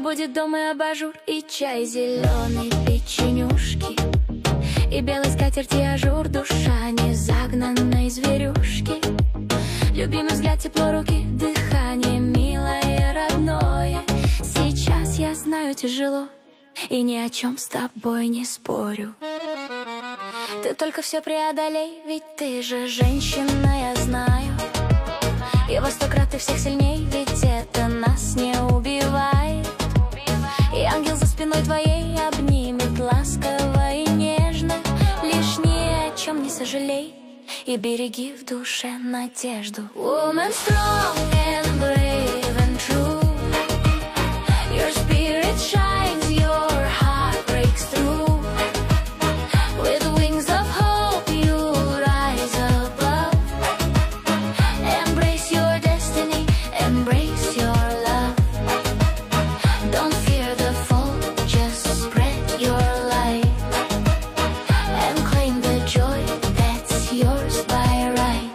будет дом и абажур, и чай зеленый, печенюшки, и белой скатерти ажур, душа не загнанной зверюшки. Любимый взгляд, тепло руки, дыхание милое, родное. Сейчас я знаю, тяжело, и ни о чем с тобой не спорю. Ты только все преодолей, ведь ты же женщина, я знаю. И во 100 крат ты всех сильней, ведь это нас не убивает. И ангел за спиной твоей обнимет ласково и нежно. Лишь ни о чем не сожалей и береги в душе надежду. Woman strong and brave and true, your spirit shines, your heart breaks through. With wings of hope you rise above. Embrace your destiny, embrace your love. Don't fear the fall, just spread your light and claim the joy that's yours by right.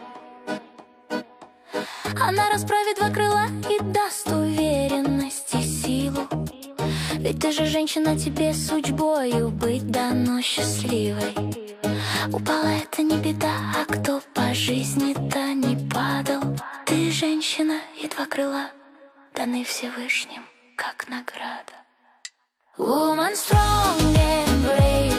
Она расправит два крыла и даст уверенность и силу. Ведь ты же женщина, тебе судьбою быть дано счастливой. Упала — это не беда, а кто по жизни-то не падал. Ты женщина, и два крыла даны Всевышним как награда. Woman strong and brave